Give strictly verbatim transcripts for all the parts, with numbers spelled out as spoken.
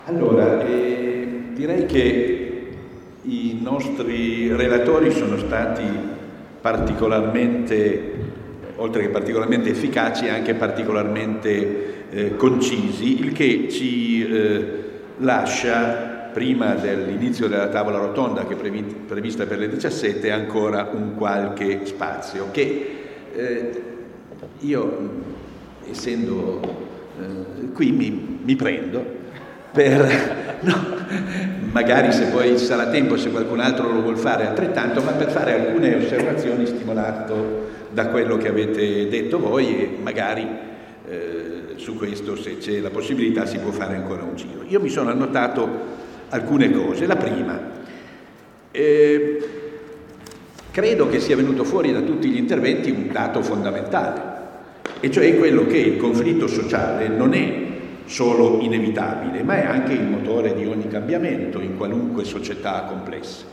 Allora, eh, direi che i nostri relatori sono stati particolarmente, oltre che particolarmente efficaci, anche particolarmente eh, concisi, il che ci eh, lascia, prima dell'inizio della tavola rotonda che è previ- prevista per le diciassette, ancora un qualche spazio che eh, io, essendo eh, qui, mi, mi prendo per, no, magari se poi ci sarà tempo, se qualcun altro lo vuol fare altrettanto, ma per fare alcune osservazioni stimolato da quello che avete detto voi, e magari eh, su questo, se c'è la possibilità, si può fare ancora un giro. Io mi sono annotato alcune cose. La prima, eh, credo che sia venuto fuori da tutti gli interventi un dato fondamentale, e cioè quello che il conflitto sociale non è solo inevitabile, ma è anche il motore di ogni cambiamento in qualunque società complessa.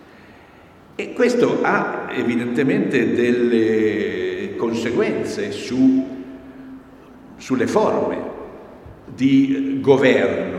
E questo ha evidentemente delle conseguenze su, sulle forme di governo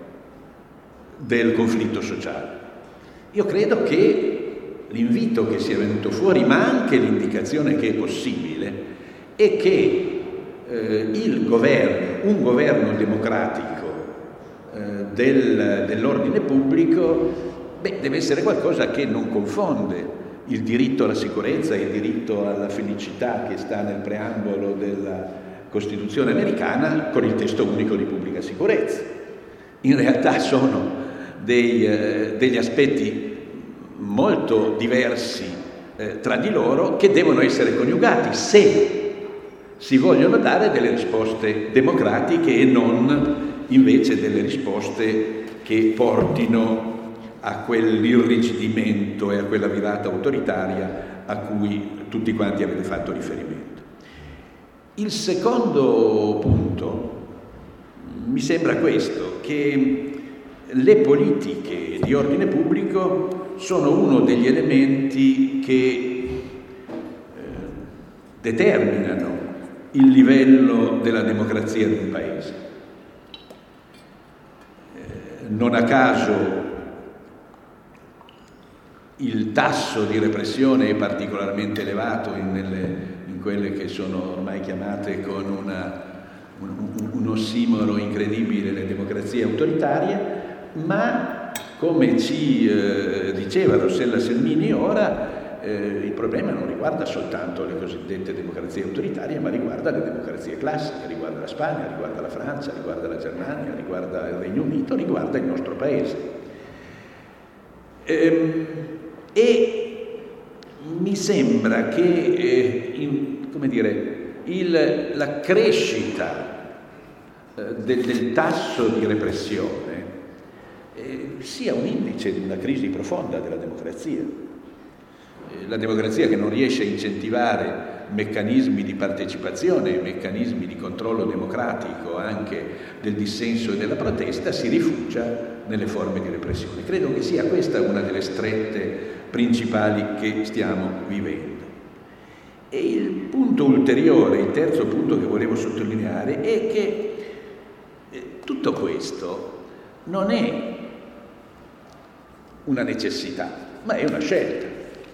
del conflitto sociale. Io credo che l'invito che sia venuto fuori, ma anche l'indicazione che è possibile, è che eh, il governo, un governo democratico eh, del, dell'ordine pubblico, beh, deve essere qualcosa che non confonde il diritto alla sicurezza e il diritto alla felicità che sta nel preambolo della Costituzione americana con il testo unico di pubblica sicurezza. In realtà sono dei, eh, degli aspetti molto diversi eh, tra di loro, che devono essere coniugati se si vogliono dare delle risposte democratiche e non invece delle risposte che portino a quell'irrigidimento e a quella virata autoritaria a cui tutti quanti avete fatto riferimento. Il secondo punto mi sembra questo, che le politiche di ordine pubblico sono uno degli elementi che eh, determinano il livello della democrazia di un paese. Eh, non a caso il tasso di repressione è particolarmente elevato in, nelle, in quelle che sono ormai chiamate con una, un, un ossimoro incredibile le democrazie autoritarie, ma come ci eh, diceva Rossella Selmini ora, Eh, il problema non riguarda soltanto le cosiddette democrazie autoritarie, ma riguarda le democrazie classiche, riguarda la Spagna, riguarda la Francia, riguarda la Germania, riguarda il Regno Unito, riguarda il nostro paese. Ehm, e mi sembra che eh, in, come dire, il, la crescita eh, del, del tasso di repressione eh, sia un indice di una crisi profonda della democrazia. La democrazia che non riesce a incentivare meccanismi di partecipazione, meccanismi di controllo democratico anche del dissenso e della protesta, si rifugia nelle forme di repressione. Credo che sia questa una delle strette principali che stiamo vivendo. E il punto ulteriore, il terzo punto che volevo sottolineare, è che eh, tutto questo non è una necessità, ma è una scelta.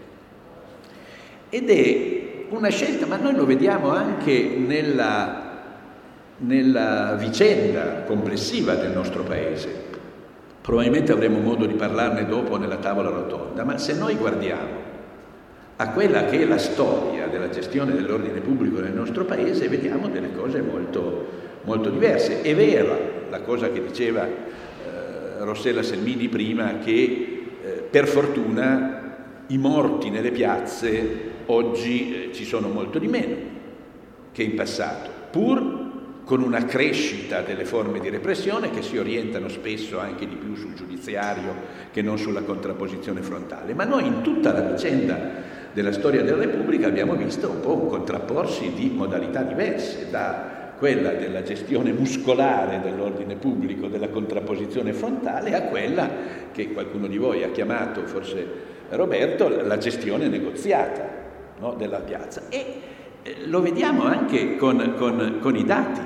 Ed è una scelta, ma noi lo vediamo anche nella, nella vicenda complessiva del nostro Paese. Probabilmente avremo modo di parlarne dopo nella tavola rotonda, ma se noi guardiamo a quella che è la storia della gestione dell'ordine pubblico nel nostro Paese, vediamo delle cose molto, molto diverse. È vera la cosa che diceva eh, Rossella Selmini prima, che eh, per fortuna i morti nelle piazze oggi eh, ci sono molto di meno che in passato, pur con una crescita delle forme di repressione che si orientano spesso anche di più sul giudiziario che non sulla contrapposizione frontale. Ma noi in tutta la vicenda della storia della Repubblica abbiamo visto un po' un contrapporsi di modalità diverse, da quella della gestione muscolare dell'ordine pubblico, della contrapposizione frontale, a quella che qualcuno di voi ha chiamato, forse Roberto, la gestione negoziata, no, della piazza. E eh, lo vediamo anche con, con, con i dati.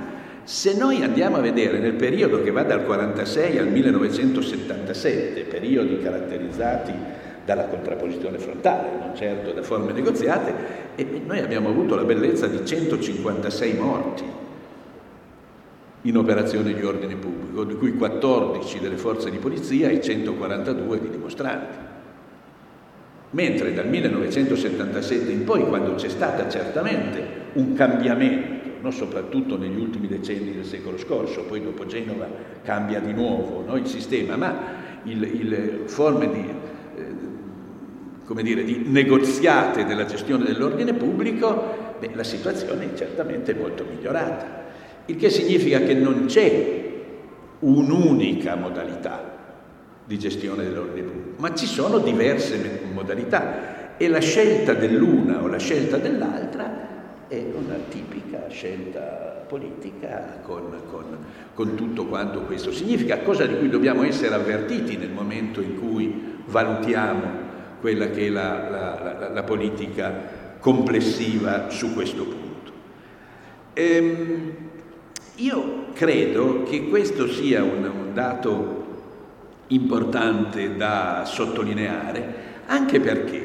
Se noi andiamo a vedere nel periodo che va dal quarantasei al millenovecentosettantasette, periodi caratterizzati dalla contrapposizione frontale, non certo da forme negoziate, e noi abbiamo avuto la bellezza di centocinquantasei morti in operazioni di ordine pubblico, di cui quattordici delle forze di polizia e centoquarantadue di dimostranti. Mentre dal millenovecentosettantasette in poi, quando c'è stata certamente un cambiamento, no? Soprattutto negli ultimi decenni del secolo scorso, poi dopo Genova cambia di nuovo, no? Il sistema, ma il, il forme di, eh, come dire, di negoziate della gestione dell'ordine pubblico, beh, la situazione è certamente molto migliorata. Il che significa che non c'è un'unica modalità di gestione dell'ordine pubblico, ma ci sono diverse modalità e la scelta dell'una o la scelta dell'altra è una tipica scelta politica con, con, con tutto quanto questo significa, cosa di cui dobbiamo essere avvertiti nel momento in cui valutiamo quella che è la, la, la, la politica complessiva su questo punto. Ehm, io credo che questo sia un, un dato importante da sottolineare, anche perché,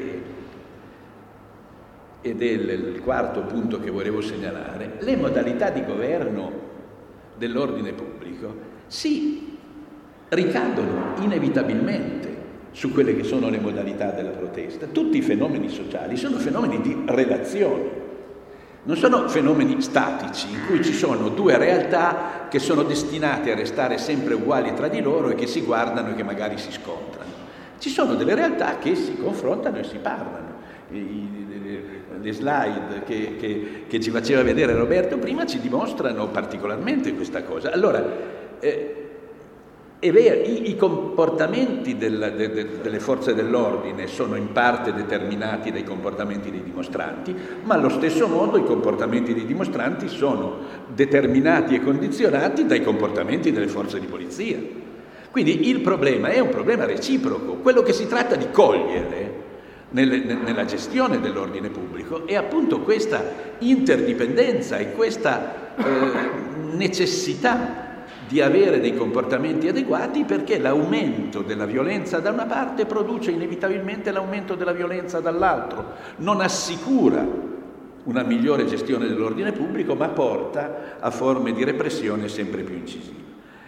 ed è il quarto punto che volevo segnalare, le modalità di governo dell'ordine pubblico si ricadono inevitabilmente su quelle che sono le modalità della protesta. Tutti i fenomeni sociali sono fenomeni di relazione, non sono fenomeni statici in cui ci sono due realtà che sono destinate a restare sempre uguali tra di loro e che si guardano e che magari si scontrano. Ci sono delle realtà che si confrontano e si parlano. I, le slide che, che, che ci faceva vedere Roberto prima ci dimostrano particolarmente questa cosa. Allora, eh, è vero, i, i comportamenti del, de, de, delle forze dell'ordine sono in parte determinati dai comportamenti dei dimostranti, ma allo stesso modo i comportamenti dei dimostranti sono determinati e condizionati dai comportamenti delle forze di polizia. Quindi il problema è un problema reciproco. Quello che si tratta di cogliere nella gestione dell'ordine pubblico è appunto questa interdipendenza e questa eh, necessità di avere dei comportamenti adeguati, perché l'aumento della violenza da una parte produce inevitabilmente l'aumento della violenza dall'altro, non assicura una migliore gestione dell'ordine pubblico, ma porta a forme di repressione sempre più incisive.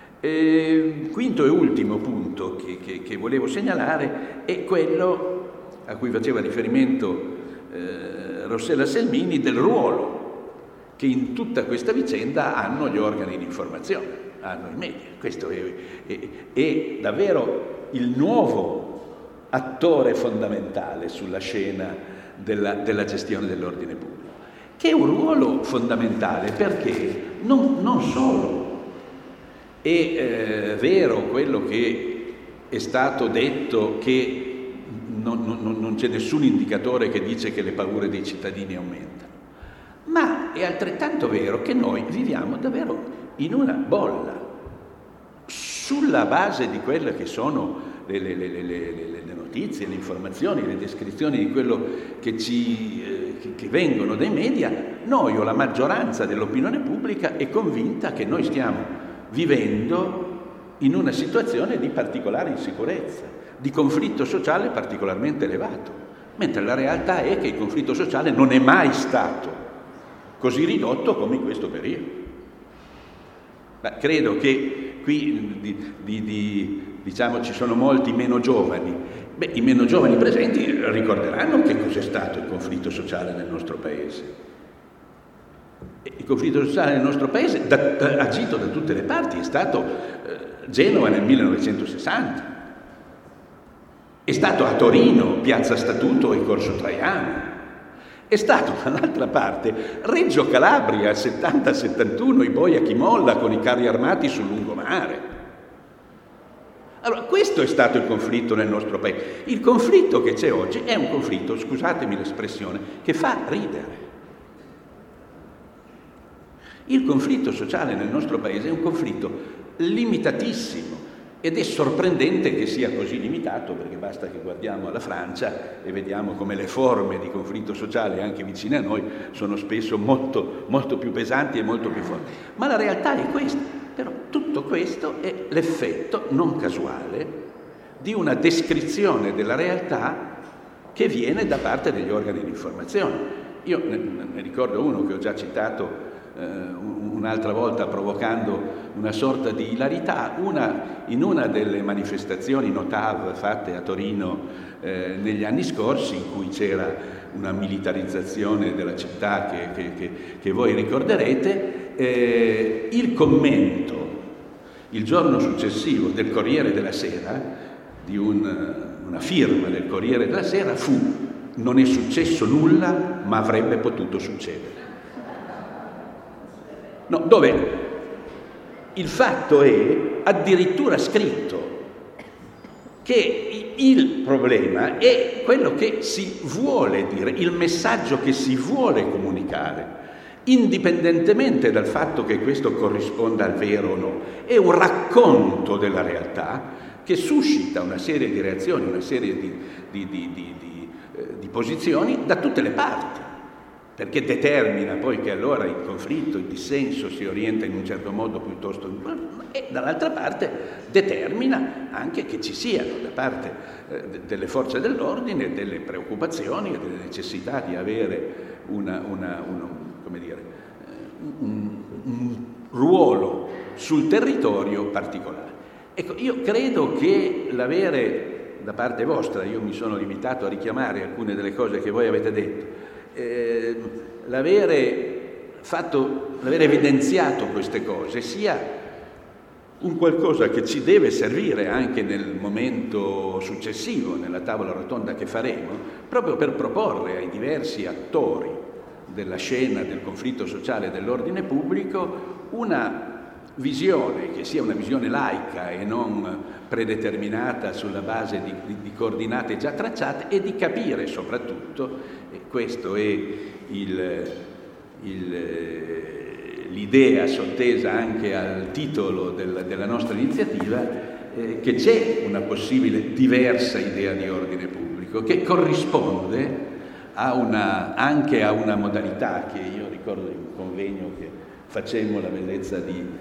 E quinto e ultimo punto che, che, che volevo segnalare è quello a cui faceva riferimento eh, Rossella Selmini, del ruolo che in tutta questa vicenda hanno gli organi di informazione, hanno i media. Questo è, è, è davvero il nuovo attore fondamentale sulla scena della, della gestione dell'ordine pubblico, che è un ruolo fondamentale perché non, non solo è eh, vero quello che è stato detto, che Non, non, non c'è nessun indicatore che dice che le paure dei cittadini aumentano, ma è altrettanto vero che noi viviamo davvero in una bolla sulla base di quelle che sono le, le, le, le, le notizie, le informazioni, le descrizioni di quello che ci eh, che, che vengono dai media. Noi o la maggioranza dell'opinione pubblica è convinta che noi stiamo vivendo in una situazione di particolare insicurezza, di conflitto sociale particolarmente elevato, mentre la realtà è che il conflitto sociale non è mai stato così ridotto come in questo periodo. Ma credo che qui di, di, di, diciamo ci sono molti meno giovani. Beh, i meno giovani presenti ricorderanno che cos'è stato il conflitto sociale nel nostro paese. Il conflitto sociale nel nostro paese, da, da, agito da tutte le parti, è stato eh, Genova nel millenovecentosessanta. È stato a Torino, Piazza Statuto e Corso Traiano. È stato dall'altra parte Reggio Calabria, settanta settantuno, i Boia Chi Molla con i carri armati sul lungomare. Allora, questo è stato il conflitto nel nostro paese. Il conflitto che c'è oggi è un conflitto, scusatemi l'espressione, che fa ridere. Il conflitto sociale nel nostro paese è un conflitto limitatissimo, Ed è sorprendente che sia così limitato, perché basta che guardiamo alla Francia e vediamo come le forme di conflitto sociale anche vicine a noi sono spesso molto, molto più pesanti e molto più forti. Ma la realtà è questa. Però tutto questo è l'effetto non casuale di una descrizione della realtà che viene da parte degli organi di informazione. Io ne, ne ricordo uno che ho già citato un'altra volta provocando una sorta di ilarità, una, in una delle manifestazioni Notav fatte a Torino eh, negli anni scorsi, in cui c'era una militarizzazione della città che, che, che, che voi ricorderete, eh, il commento il giorno successivo del Corriere della Sera, di un, una firma del Corriere della Sera, fu: non è successo nulla, ma avrebbe potuto succedere. No, dove il fatto è addirittura scritto che il problema è quello che si vuole dire, il messaggio che si vuole comunicare, indipendentemente dal fatto che questo corrisponda al vero o no. È un racconto della realtà che suscita una serie di reazioni, una serie di, di, di, di, di, eh, di posizioni da tutte le parti, perché determina poi che allora il conflitto, il dissenso si orienta in un certo modo piuttosto, e dall'altra parte determina anche che ci siano da parte eh, delle forze dell'ordine delle preoccupazioni e delle necessità di avere una, una, una, come dire, un, un ruolo sul territorio particolare. Ecco, io credo che l'avere da parte vostra, io mi sono limitato a richiamare alcune delle cose che voi avete detto, Eh, l'avere fatto, l'avere evidenziato queste cose sia un qualcosa che ci deve servire anche nel momento successivo, nella tavola rotonda che faremo, proprio per proporre ai diversi attori della scena del conflitto sociale e dell'ordine pubblico una visione che sia una visione laica e non predeterminata sulla base di, di, di coordinate già tracciate, e di capire soprattutto, e questo è il, il, l'idea sottesa anche al titolo del, della nostra iniziativa, eh, che c'è una possibile diversa idea di ordine pubblico che corrisponde a una, anche a una modalità che io ricordo di un convegno che facemmo, la bellezza di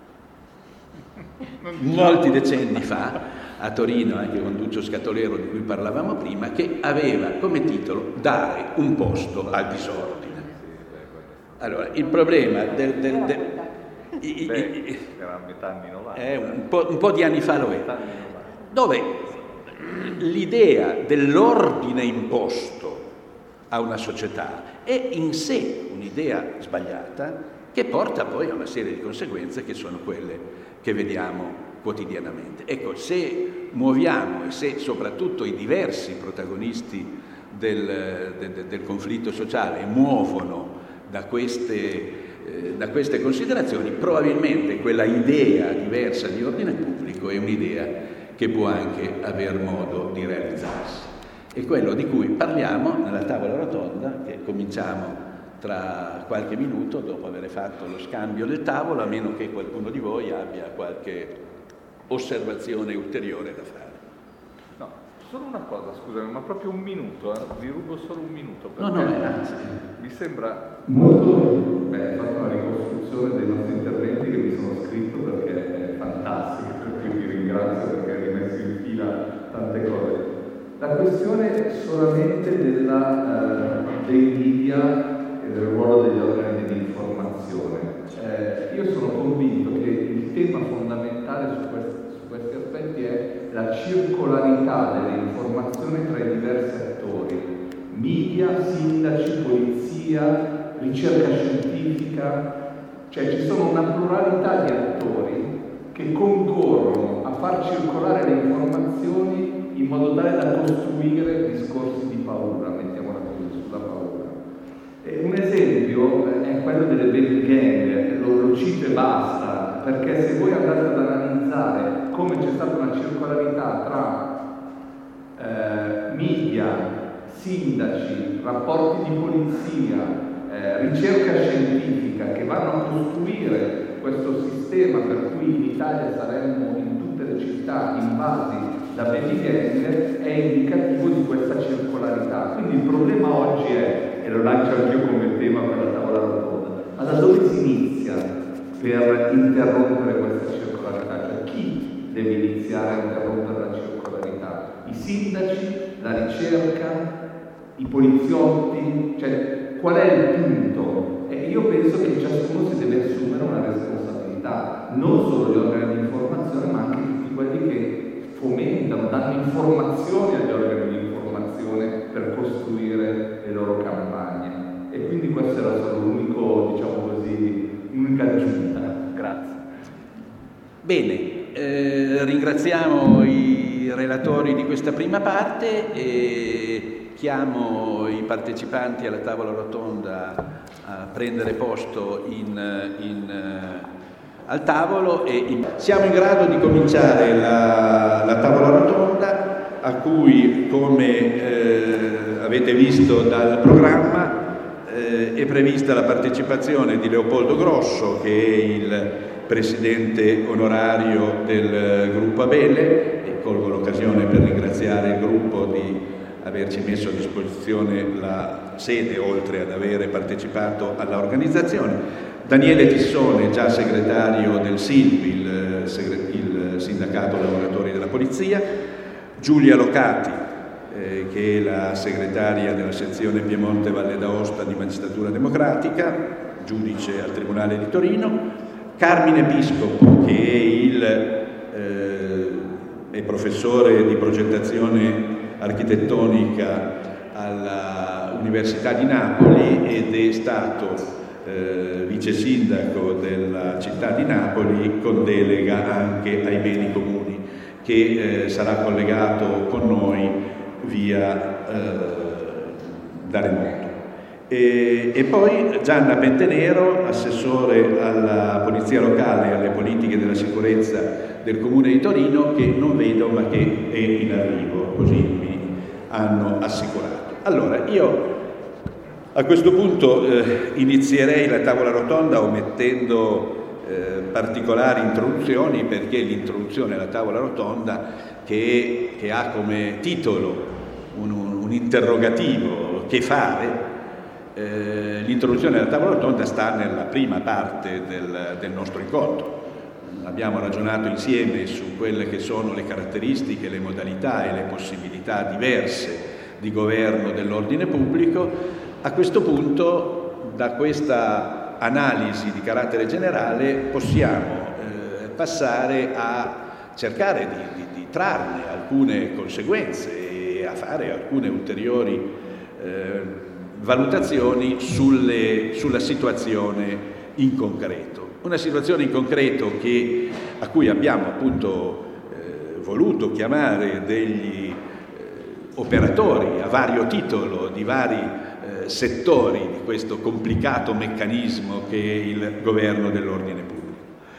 molti decenni fa a Torino, anche con Duccio Scatolero di cui parlavamo prima, che aveva come titolo "Dare un posto al disordine". Allora, il problema del, del, del, i, Beh, i, era a metà anni novanta, eh, un, po', un po' di anni fa lo è, dove l'idea dell'ordine imposto a una società è in sé un'idea sbagliata, che porta poi a una serie di conseguenze che sono quelle che vediamo quotidianamente. Ecco, se muoviamo e se soprattutto i diversi protagonisti del, del, del conflitto sociale muovono da queste, eh, da queste considerazioni, probabilmente quella idea diversa di ordine pubblico è un'idea che può anche aver modo di realizzarsi. È quello di cui parliamo nella tavola rotonda, che cominciamo tra qualche minuto, dopo aver fatto lo scambio del tavolo, a meno che qualcuno di voi abbia qualche osservazione ulteriore da fare. No, solo una cosa, scusami, ma proprio un minuto, eh? Vi rubo solo un minuto, perché no, no, grazie. Mi sembra molto bene, hai fatto una ricostruzione dei nostri interventi che mi sono scritto perché è fantastica, per cui vi ringrazio perché hai rimesso in fila tante cose. La questione è solamente della, uh, dei media e del ruolo degli organi di informazione. Eh, io sono convinto che il tema fondamentale su questi, su questi aspetti è la circolarità delle informazioni tra i diversi attori: media, sindaci, polizia, ricerca scientifica. Cioè ci sono una pluralità di attori che concorrono a far circolare le informazioni in modo tale da costruire discorsi di paura, mettiamola così, sulla paura. Un esempio è quello delle baby gang, lo, lo cito e basta, perché se voi andate ad analizzare come c'è stata una circolarità tra eh, media, sindaci, rapporti di polizia, eh, ricerca scientifica che vanno a costruire questo sistema per cui in Italia saremmo in tutti tutte le città invasi da baby gang è indicativo di questa circolarità. Quindi il problema oggi è, e lo lancio anch'io come tema per la tavola rotonda, ma da dove si inizia per interrompere questa circolarità? Cioè chi deve iniziare a interrompere la circolarità? I sindaci, la ricerca, i poliziotti? Cioè, qual è il punto? E io penso che ciascuno si deve assumere una responsabilità, non solo gli organi di informazione, ma anche tutti quelli che fomentano, danno informazioni agli organi di informazione per costruire le loro campagne. E quindi questo era solo l'unico, diciamo così, l'unica aggiunta. Grazie. Bene, eh, ringraziamo i relatori di questa prima parte e chiamo i partecipanti alla tavola rotonda a prendere posto in, in, al tavolo e in... siamo in grado di cominciare la, la tavola rotonda a cui, come eh, avete visto dal programma, eh, è prevista la partecipazione di Leopoldo Grosso, che è il presidente onorario del gruppo Abele, e colgo l'occasione per ringraziare il gruppo di averci messo a disposizione la sede, oltre ad avere partecipato alla organizzazione. Daniele Tissone, già segretario del S I L P, il, il Sindacato Lavoratori della Polizia, Giulia Locati, eh, che è la segretaria della sezione Piemonte Valle d'Aosta di Magistratura Democratica, giudice al Tribunale di Torino, Carmine Piscopo, che è, il, eh, è professore di progettazione architettonica all'Università di Napoli ed è stato eh, vice sindaco della città di Napoli con delega anche ai beni comuni, che eh, sarà collegato con noi via eh, da remoto. E, e poi Gianna Pentenero, assessore alla Polizia Locale e alle politiche della sicurezza del Comune di Torino, che non vedo ma che è in arrivo, così mi hanno assicurato. Allora, io a questo punto eh, inizierei la tavola rotonda omettendo eh, particolari introduzioni, perché l'introduzione alla tavola rotonda, che, che ha come titolo un, un interrogativo, che fare, eh, l'introduzione alla tavola rotonda sta nella prima parte del, del nostro incontro. Abbiamo ragionato insieme su quelle che sono le caratteristiche, le modalità e le possibilità diverse di governo dell'ordine pubblico. A questo punto, da questa analisi di carattere generale, possiamo eh, passare a cercare di, di, di trarne alcune conseguenze e a fare alcune ulteriori eh, valutazioni sulle, sulla situazione in concreto. Una situazione in concreto che, a cui abbiamo appunto eh, voluto chiamare degli eh, operatori a vario titolo di vari eh, settori di questo complicato meccanismo che è il governo dell'ordine pubblico.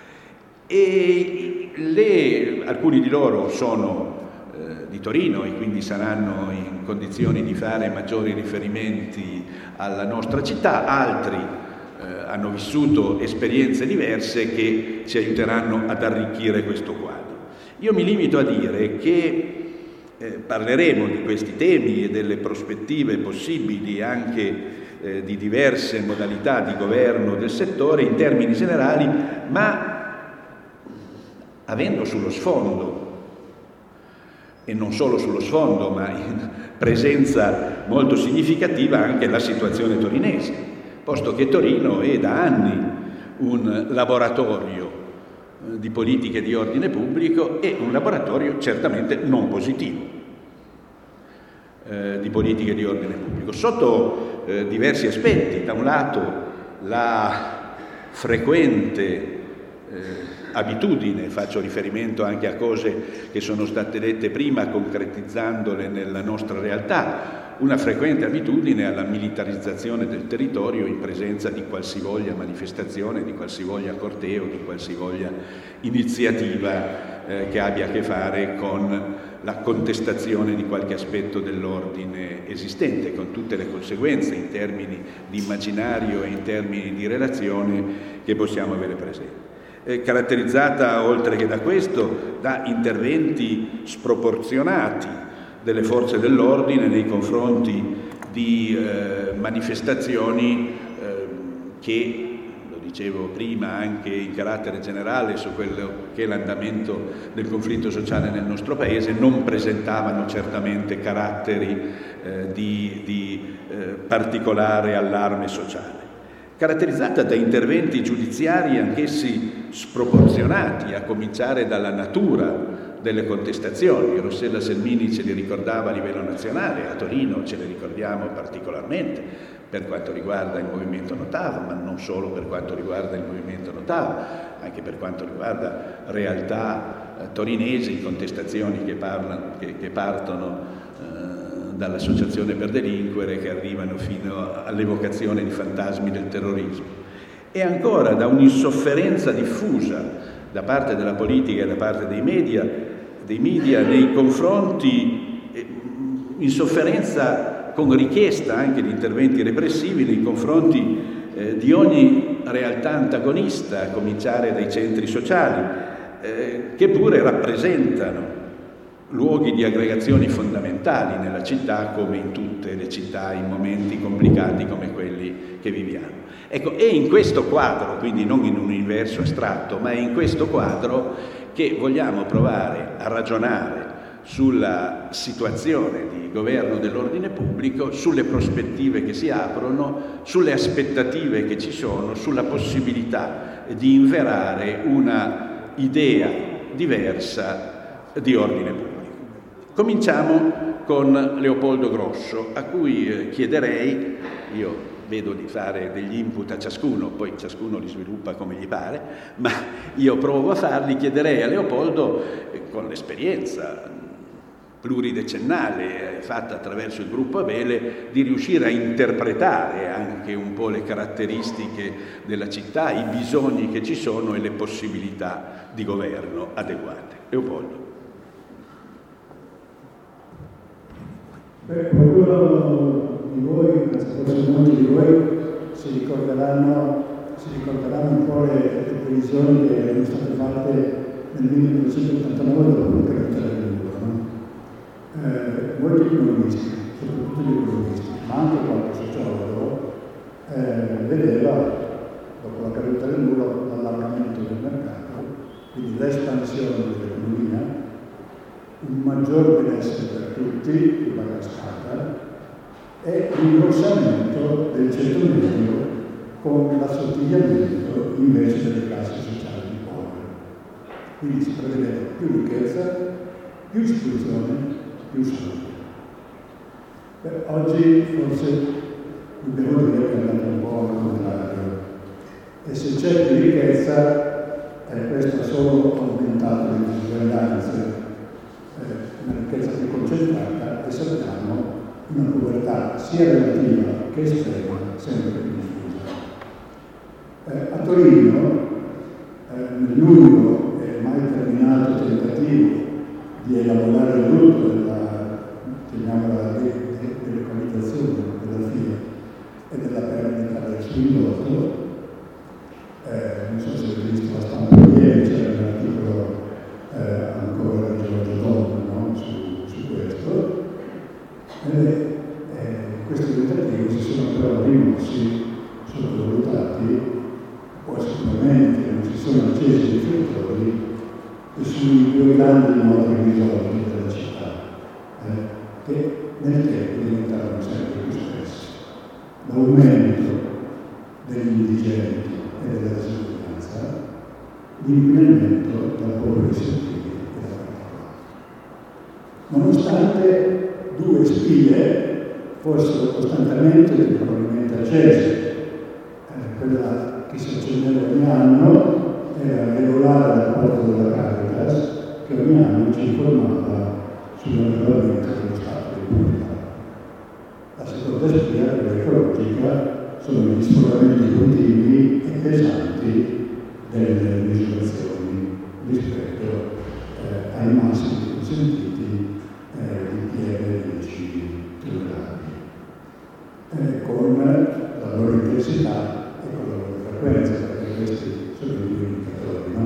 E le, alcuni di loro sono eh, di Torino e quindi saranno in condizioni di fare maggiori riferimenti alla nostra città, altri hanno vissuto esperienze diverse che ci aiuteranno ad arricchire questo quadro. Io mi limito a dire che eh, parleremo di questi temi e delle prospettive possibili anche eh, di diverse modalità di governo del settore in termini generali, ma avendo sullo sfondo, e non solo sullo sfondo, ma in presenza molto significativa anche la situazione torinese, posto che Torino è da anni un laboratorio di politiche di ordine pubblico e un laboratorio certamente non positivo eh, di politiche di ordine pubblico, sotto eh, diversi aspetti. Da un lato la frequente eh, abitudine, faccio riferimento anche a cose che sono state dette prima, concretizzandole nella nostra realtà, una frequente abitudine alla militarizzazione del territorio in presenza di qualsivoglia manifestazione, di qualsivoglia corteo, di qualsivoglia iniziativa eh, che abbia a che fare con la contestazione di qualche aspetto dell'ordine esistente, con tutte le conseguenze in termini di immaginario e in termini di relazione che possiamo avere presenti. eh, caratterizzata oltre che da questo da interventi sproporzionati delle forze dell'ordine nei confronti di eh, manifestazioni eh, che, lo dicevo prima, anche in carattere generale su quello che è l'andamento del conflitto sociale nel nostro Paese, non presentavano certamente caratteri eh, di, di eh, particolare allarme sociale. Caratterizzata da interventi giudiziari anch'essi sproporzionati, a cominciare dalla natura delle contestazioni. Rossella Selmini ce li ricordava a livello nazionale, a Torino ce le ricordiamo particolarmente per quanto riguarda il movimento Notava, ma non solo per quanto riguarda il movimento Notava, anche per quanto riguarda realtà eh, torinesi, contestazioni che, parlano, che, che partono eh, dall'associazione per delinquere, che arrivano fino all'evocazione di fantasmi del terrorismo. E ancora da un'insofferenza diffusa da parte della politica e da parte dei media, dei media nei confronti, eh, insofferenza con richiesta anche di interventi repressivi nei confronti eh, di ogni realtà antagonista, a cominciare dai centri sociali, eh, che pure rappresentano luoghi di aggregazioni fondamentali nella città, come in tutte le città in momenti complicati come quelli che viviamo. Ecco, è in questo quadro, quindi non in un universo astratto, ma è in questo quadro che vogliamo provare a ragionare sulla situazione di governo dell'ordine pubblico, sulle prospettive che si aprono, sulle aspettative che ci sono, sulla possibilità di inverare una idea diversa di ordine pubblico. Cominciamo con Leopoldo Grosso, a cui chiederei, io vedo di fare degli input a ciascuno, poi ciascuno li sviluppa come gli pare, ma io provo a farli, chiederei a Leopoldo, eh, con l'esperienza pluridecennale eh, fatta attraverso il gruppo Abele, di riuscire a interpretare anche un po' le caratteristiche della città, i bisogni che ci sono e le possibilità di governo adeguate. Leopoldo. Beh, qualcuno di voi, forse molti di voi, si ricorderanno, si ricorderanno un po' le, le previsioni che erano state fatte nel millenovecentottantanove dopo la caduta del muro, no? Eh, molti economisti, soprattutto gli economisti, ma anche qualche sociologo, eh, vedeva, dopo la caduta del muro, l'allargamento del mercato, quindi l'espansione dell'economia, un maggior benessere per tutti, più la cascata, e l'ingrossamento del ceto medio con l'assottigliamento invece delle classi sociali più povere. Quindi si prevedeva più ricchezza, più istruzione, più salute. Beh, oggi forse devo dire che è andato un po' al contrario. E se c'è più ricchezza, eh, questo ha solo aumentato le disuguaglianze, una ricchezza più concentrata, e sappiamo una povertà sia relativa che estrema sempre più diffusa. Eh, a Torino, eh, nell'unico e mai terminato tentativo di elaborare il lutto della, chiamiamola, de, de, delocalizzazione della FIA e della perdita del suo indotto, eh, non so se avete visto la stampa ieri, c'era un articolo eh, ancora di Giorgio Donno, no? su, su questo. E eh, questi tentativi si sono però rimossi, sottovalutati, o sicuramente non si sono accesi i riflettori sui due grandi nodi risolti della città, eh, che nel tempo diventavano sempre più spesso: l'aumento degli indigenti e della disuguaglianza, l'inquinamento della povertà e della particolare. Nonostante due spie fossero costantemente e probabilmente accese, eh, quella che si accendeva ogni anno era regolare dal porto della Caritas, che ogni anno ci informava sull'arrivamento dello stato di comunità. La seconda spia, quella ecologica, sono gli sforamenti continui e pesanti delle misurazioni rispetto eh, ai massimi consentiti eh, di P M dieci tonnellate, eh, con la loro intensità e con la loro frequenza, perché questi sono i due indicatori, no?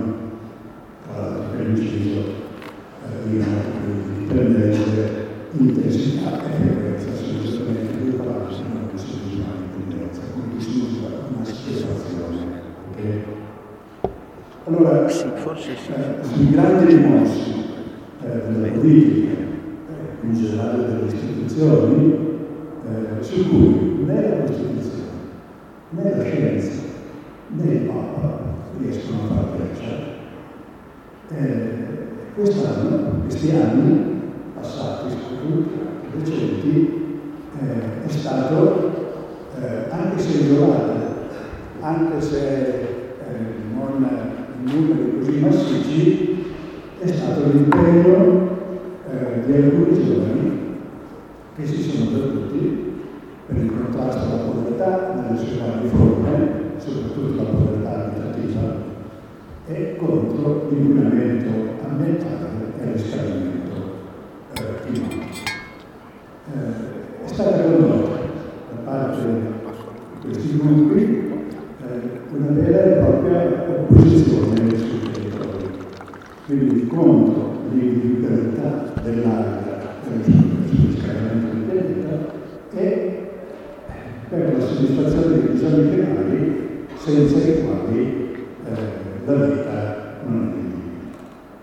indipendenze, intensità e frequenza assolutamente due parole non che sono usuali tendenza, quindi si usa una spiegazione. Okay? Allora, sì, forse sì. Eh, sui grandi rimossi eh, della politica, eh, in generale delle istituzioni, eh, su cui né la Costituzione, né la scienza, né il Papa riescono a far breccia. Eh, quest'anno, questi anni passati, soprattutto recenti, eh, è stato, eh, anche se isolato, anche se eh, non in numeri così massicci, è stato l'impegno eh, di alcuni giovani che si sono battuti per il contrasto alla povertà nelle sue varie forme, soprattutto la povertà abitativa, e contro l'inquinamento ambientale e il riscaldamento eh, climatico. Eh, è stata condotta da parte di questi gruppi eh, una vera e propria opposizione sui territori, quindi contro l'individualità dell'area per il riscaldamento del pianeta e per la soddisfazione dei bisogni primari senza i quali eh, la vita non è vivibile.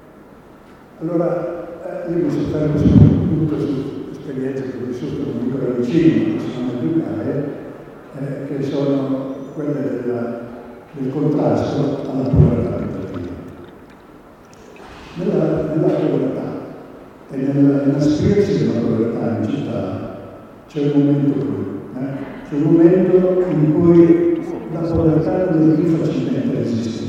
Allora, eh, io mi soffermo soprattutto su esperienze che ho vissuto con un piccolo vicino, che sono più care, eh, che sono quelle della, del contrasto alla povertà abitativa. Nella, nella povertà e nell'inasprirsi della povertà in città c'è un momento clou, eh? c'è un momento in cui la povertà non è più facilmente resistibile.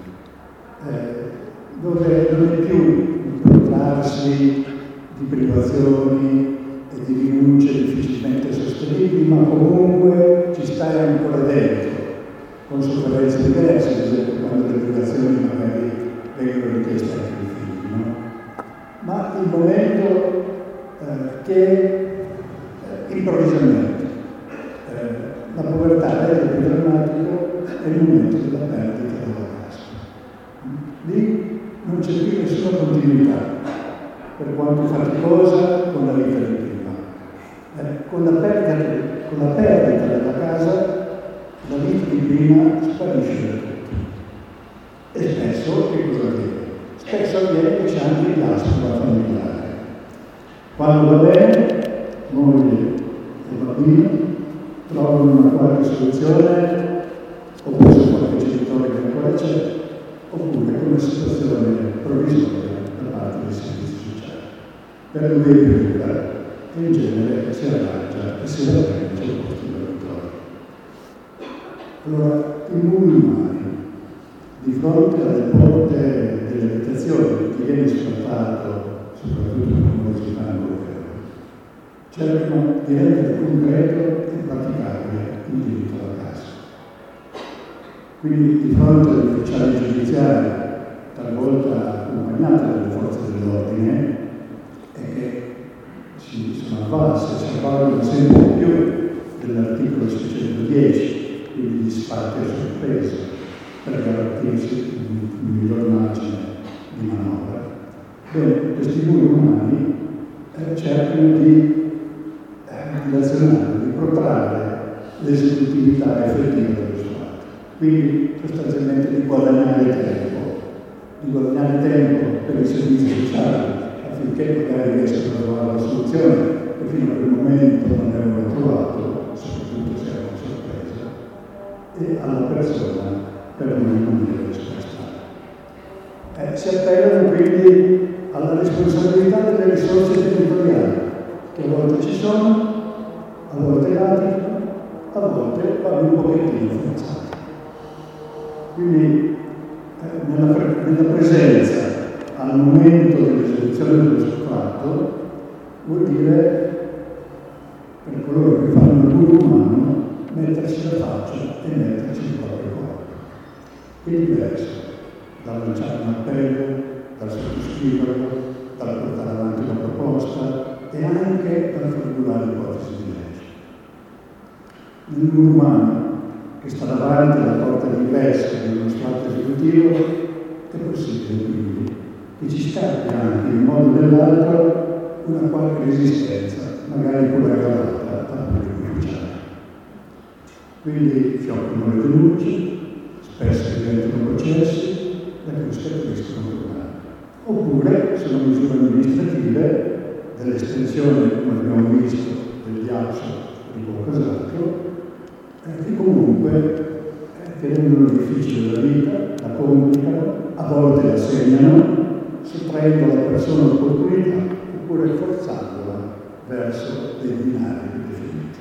Eh, dove non è più il protrarsi di privazioni e di rinunce difficilmente sostenibili, ma comunque ci stai ancora dentro, con sofferenze diverse, ad esempio quando le privazioni magari vengono richieste anche ai figli, no? Ma il momento eh, che eh, improvvisamente eh, la povertà è più drammatico, è il momento della perdita della casa. Lì non c'è più nessuna continuità, per quanto faticosa, con la vita di prima. Eh, con, la perdita, con la perdita della casa, la vita di prima sparisce del tutto. E spesso, che cosa avviene? Spesso avviene che c'è anche il diaspora familiare. Quando va bene, moglie e bambino trovano una qualche soluzione, oppure su qualche genitore che ancora c'è, oppure con una situazione provvisoria da parte dei servizi sociali. Per un bene che in genere si arrangia e si raggiunge il posto dormitorio. Allora, i musulmani, di fronte alle porte delle abitazioni che viene sfruttato, soprattutto con il musulmano europeo, cercano di rendere concreto e praticabile il diritto alla casa. Quindi di fronte agli ufficiali giudiziari, talvolta accompagnati dalle forze dell'ordine, e che si sono avvalse, si avvalgono sempre di più dell'articolo seicentodieci, quindi gli sfratti a sorpresa, per garantirsi un miglior margine di manovra. Bene, questi due umani eh, cercano di eh, dilazionare, di protrarre l'esecutività effettiva dello Stato. Quindi sostanzialmente di guadagnare tempo, di guadagnare tempo per i servizi sociali, affinché magari riescano a trovare la soluzione che fino a quel momento non avevano trovato, soprattutto se era una sorpresa, e alla persona per non rimanere esposta. Eh, si appellano quindi alla responsabilità delle risorse territoriali, che a volte ci sono, a volte radicano, a volte vanno un pochettino forzate. Quindi eh, nella, pre- nella presenza al momento dell'esecuzione dello sfratto vuol dire, per coloro che fanno il buon umano, mettersi la faccia e metterci il proprio corpo. È diverso dal lanciare un appello, dal sottoscriverlo, dal portare avanti una proposta e anche dal formulare ipotesi di legge. Nel buon umano che sta davanti alla porta d'ingresso dello Stato esecutivo è possibile quindi che ci scappi anche in modo o nell'altro una qualche resistenza, magari pure aggravata al pubblico ufficiale. Quindi fioccano le denunce, spesso diventano processi da cui scaturiscono problemi. Oppure sono misure amministrative dell'estensione, come abbiamo visto, del ghiaccio di qualcos'altro, eh, che comunque eh, che rendono difficile la vita, la complicano, a volte la segnano, sottraendo alla persona l'opportunità oppure forzandola verso dei binari definiti.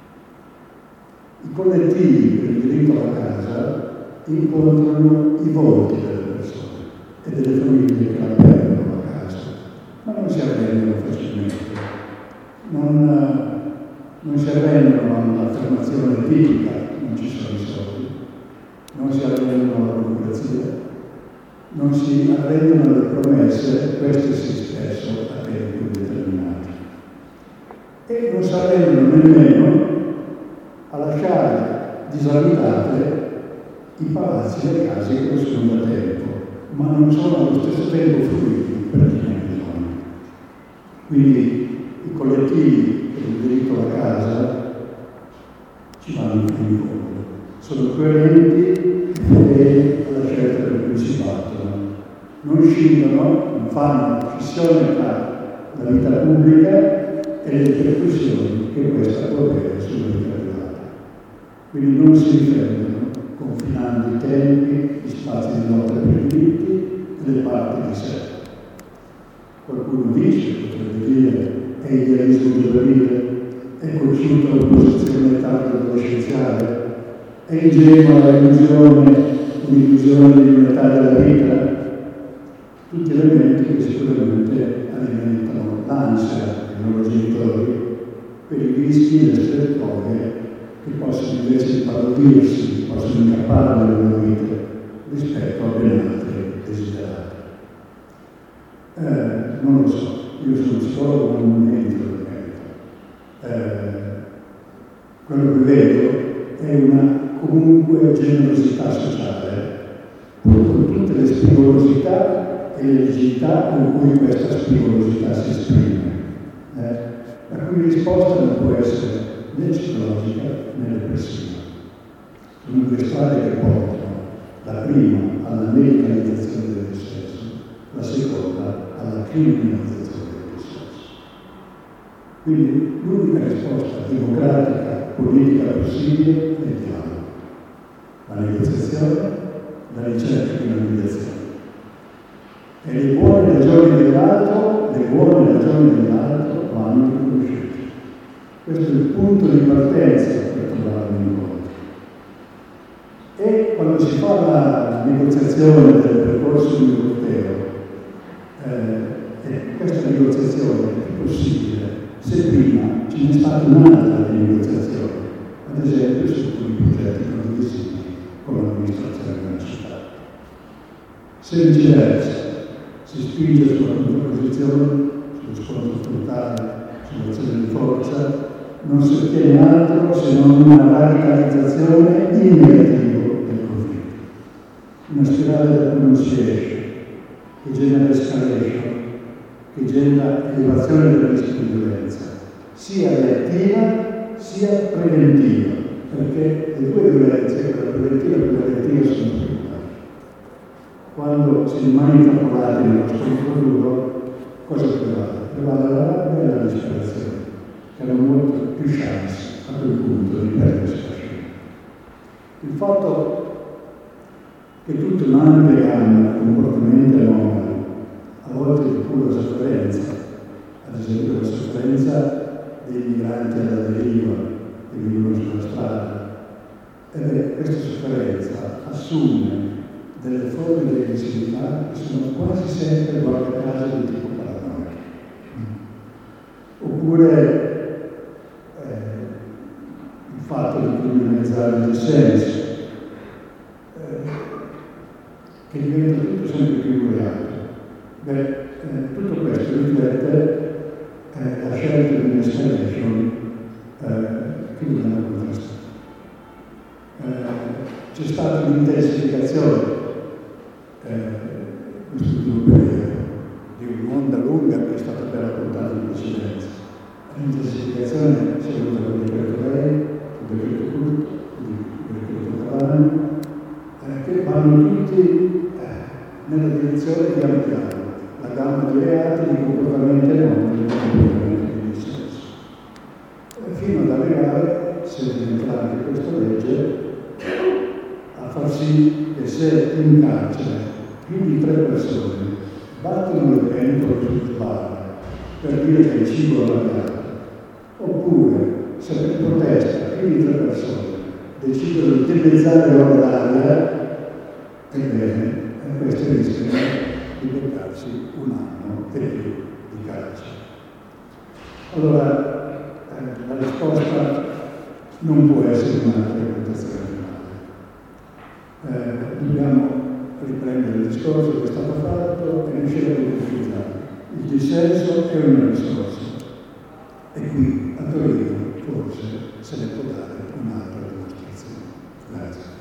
I collettivi per il diritto alla casa incontrano i volti delle persone e delle famiglie che la perdono la casa, ma non si arrendono facilmente, non, non si arrendono all'affermazione tipica, non ci sono i soldi, non si arrendono alla burocrazia, non si arrendono alle promesse, queste sì spesso a tempi determinati. E non si arrendono nemmeno a lasciare disabitate i palazzi e le case che sono da tempo, ma non sono allo stesso tempo fruiti per chi ne ha bisogno. Quindi i collettivi per il diritto alla casa ci vanno fino in fondo, sono coerenti e fedeli alla scelta per cui si battono. Non scindono, non fanno scissione tra la vita pubblica e le ripercussioni che questa può avere sulla vita privata. Quindi non si difendono confinando i tempi, gli spazi di lotta per i diritti e le parti di sé. Qualcuno dice, potrebbe dire, è idealismo giovanile, è cocciuta l'opposizione tarda adolescenziale, è ingenua l'illusione, un'illusione di unità della vita. Tutti elementi che sicuramente alimentano l'ansia dei loro genitori per i rischi e le traiettorie che possono invece imparodirsi, possono incappare nelle loro vite rispetto a ben altri desiderati. Eh, non lo so, io sono psicologo, non entro nel merito. Eh, quello che vedo è una comunque generosità sociale, pur con tutte le spigolosità e le rigidità con cui questa spigolosità si esprime, eh, la cui risposta non può essere né psicologica né repressiva. Sono due strade che portano, la prima alla medicalizzazione del dissesso, la seconda alla criminalizzazione del dissesso. Quindi l'unica risposta democratica, politica possibile è il dialogo, la negoziazione, la ricerca di una mediazione. E le buone ragioni dell'altro, le buone ragioni dell'altro vanno riconosciute. Questo è il punto di partenza per trovare un incontro. E quando si fa la negoziazione del percorso di un corteo, eh, e questa negoziazione è possibile se prima ce n'è stata un'altra di negoziazione, ad esempio su alcuni progetti condivisibili con l'amministrazione della città. Se viceversa si spinge sulla contrapposizione, sullo scontro frontale, sull'azione di forza, non si ottiene altro se non una radicalizzazione in negativo del conflitto. Una spirale da cui non si esce, che genera escalation, che genera elevazione del rischio di violenza, sia reattiva sia preventiva, perché le due violenze, quella preventiva e quella reattiva, sono secondarie. Quando si rimane intrappolati nello scontro duro, cosa prevale? Prevale la rabbia e la disperazione, che hanno molto più chance a quel punto di perdersi la scelta. Il fatto che tutto manda e gamma comportamenti anomali, a volte di pura sofferenza, ad esempio la sofferenza dei migranti alla deriva che vivono sulla strada, e beh, questa sofferenza assume delle forme di aggressività che sono quasi sempre, guarda caso, di tipo paranoico. Oppure eh, il fatto di criminalizzare il dissenso, eh, che diventa tutto sempre più reato. Beh, eh, tutto questo riflette eh, la scelta di un'escalation eh, che dobbiamo contrastare. Eh, c'è stata un'intensificazione eh, questo ultimo periodo di un'onda lunga che è stata ben raccontata in L'intensificazione si è voluta con il decreto lei, il decreto culto, il decreto Cavallo, eh, che vanno tutti eh, nella direzione di ampliare la gamma di reati, di comportamenti anomali, di comportamenti di dissenso. Eh, fino ad arrivare, se diventerà anche questa legge, a far sì che se in carcere più di tre persone battono le pentole sul bar per dire che il cibo non è dato, oppure se per protesta più di tre persone decidono di dimezzare l'ora d'aria, ebbene, queste rischiano di beccarsi un anno e più di carcere. Allora, eh, la risposta non può essere un'altra reputazione penale. Eh, dobbiamo riprendere il discorso che è stato fatto e riuscire a concretizzare. Il dissenso è una risorsa e qui a Torino forse se ne può dare un'altra dimostrazione. Grazie.